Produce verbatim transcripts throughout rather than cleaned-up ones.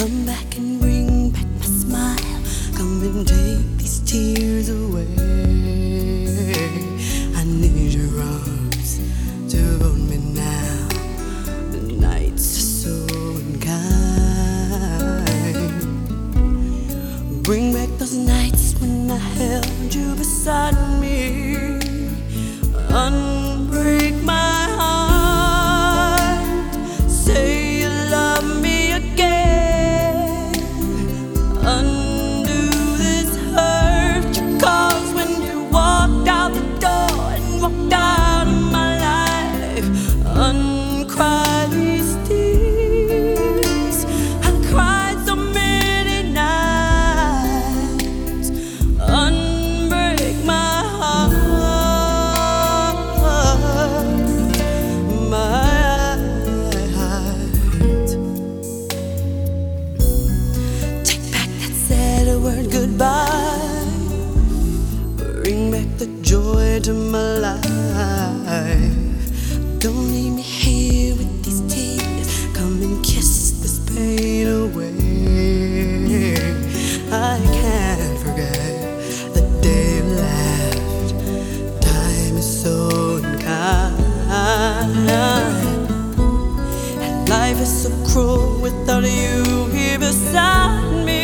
Come back and bring back my smile. Come and take these tears away. I need your arms to hold me now. The nights are so unkind. Bring back those nights when I held you beside me. Unbreak my heart. Say you love me again. Undo this hurt you caused when you walked out the door and walked out of my life. Uncry these tears. I cried so many nights. Unbreak my heart. Word goodbye. Bring back the joy to my life. Don't leave me here with these tears. Come and kiss this pain away. I can't forget the day you left. Time is so unkind, and life is so cruel without you here beside me.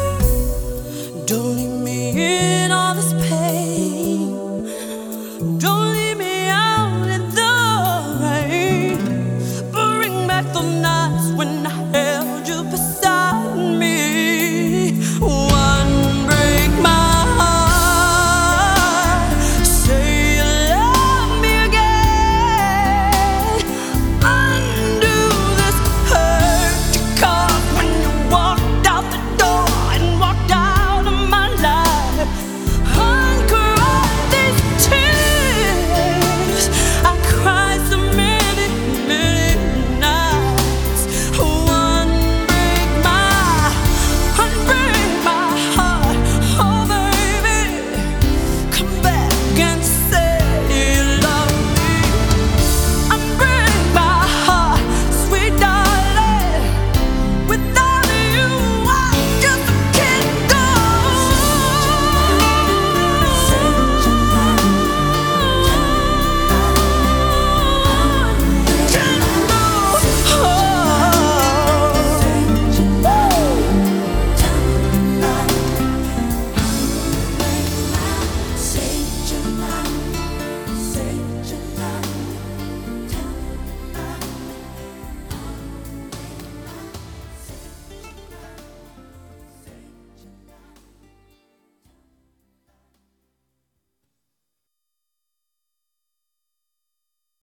Don't leave me in all this pain. Don't